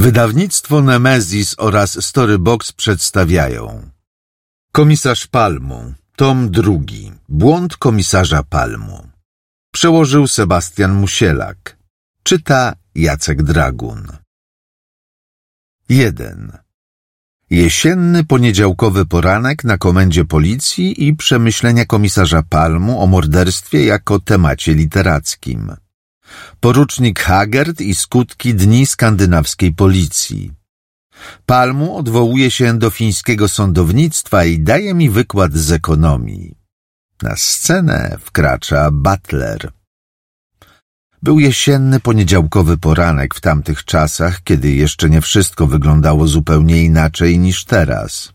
Wydawnictwo Nemezis oraz Storybox przedstawiają Komisarz Palmu, tom 2. Błąd komisarza Palmu. Przełożył Sebastian Musielak. Czyta Jacek Dragun. 1. Jesienny poniedziałkowy poranek na komendzie policji i przemyślenia komisarza Palmu o morderstwie jako temacie literackim. Porucznik Hagert i skutki dni skandynawskiej policji. Palmu odwołuje się do fińskiego sądownictwa i daje mi wykład z ekonomii. Na scenę wkracza butler. Był jesienny poniedziałkowy poranek w tamtych czasach, kiedy jeszcze nie wszystko wyglądało zupełnie inaczej niż teraz.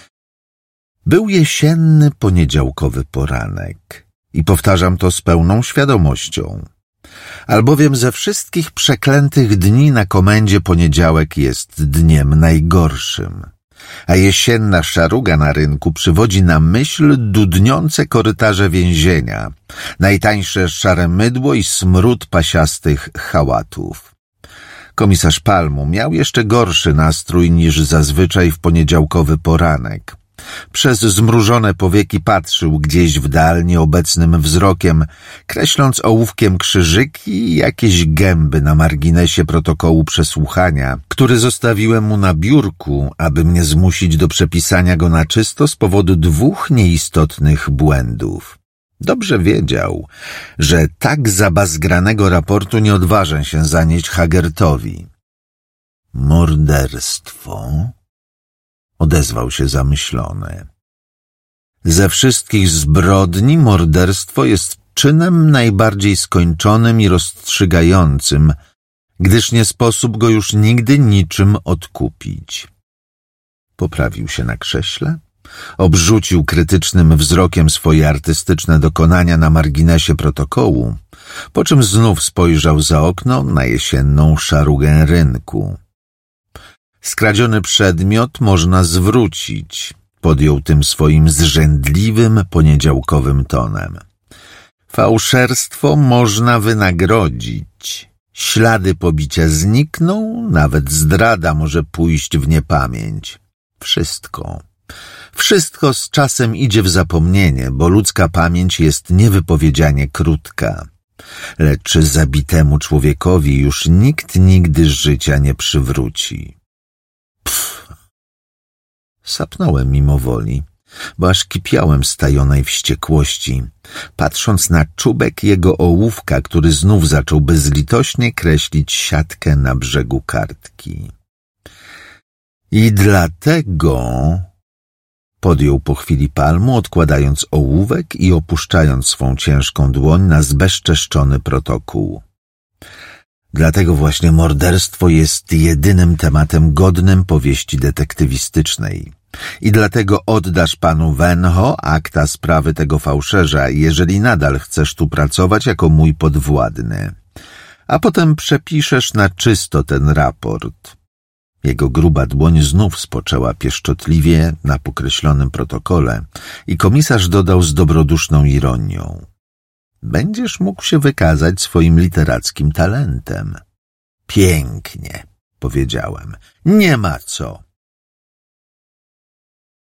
Był jesienny poniedziałkowy poranek i powtarzam to z pełną świadomością. Albowiem ze wszystkich przeklętych dni na komendzie poniedziałek jest dniem najgorszym, a jesienna szaruga na rynku przywodzi na myśl dudniące korytarze więzienia, najtańsze szare mydło i smród pasiastych hałatów. Komisarz Palmu miał jeszcze gorszy nastrój niż zazwyczaj w poniedziałkowy poranek. Przez zmrużone powieki patrzył gdzieś w dal nieobecnym wzrokiem, kreśląc ołówkiem krzyżyki i jakieś gęby na marginesie protokołu przesłuchania, który zostawiłem mu na biurku, aby mnie zmusić do przepisania go na czysto z powodu 2 nieistotnych błędów. Dobrze wiedział, że tak zabazgranego raportu nie odważę się zanieść Hagertowi. Morderstwo? Odezwał się zamyślony. Ze wszystkich zbrodni morderstwo jest czynem najbardziej skończonym i rozstrzygającym, gdyż nie sposób go już nigdy niczym odkupić. Poprawił się na krześle, obrzucił krytycznym wzrokiem swoje artystyczne dokonania na marginesie protokołu, po czym znów spojrzał za okno na jesienną szarugę rynku. Skradziony przedmiot można zwrócić, podjął tym swoim zrzędliwym poniedziałkowym tonem. Fałszerstwo można wynagrodzić. Ślady pobicia znikną, nawet zdrada może pójść w niepamięć. Wszystko z czasem idzie w zapomnienie, bo ludzka pamięć jest niewypowiedzianie krótka. Lecz zabitemu człowiekowi już nikt nigdy życia nie przywróci. Sapnąłem mimowoli, bo aż kipiałem z tajonej wściekłości, patrząc na czubek jego ołówka, który znów zaczął bezlitośnie kreślić siatkę na brzegu kartki. I dlatego, podjął po chwili Palmu, odkładając ołówek i opuszczając swą ciężką dłoń na zbezczeszczony protokół. Dlatego właśnie morderstwo jest jedynym tematem godnym powieści detektywistycznej. I dlatego oddasz panu Wenho akta sprawy tego fałszerza, jeżeli nadal chcesz tu pracować jako mój podwładny. A potem przepiszesz na czysto ten raport. Jego gruba dłoń znów spoczęła pieszczotliwie na pokreślonym protokole i komisarz dodał z dobroduszną ironią. Będziesz mógł się wykazać swoim literackim talentem. Pięknie, powiedziałem. Nie ma co.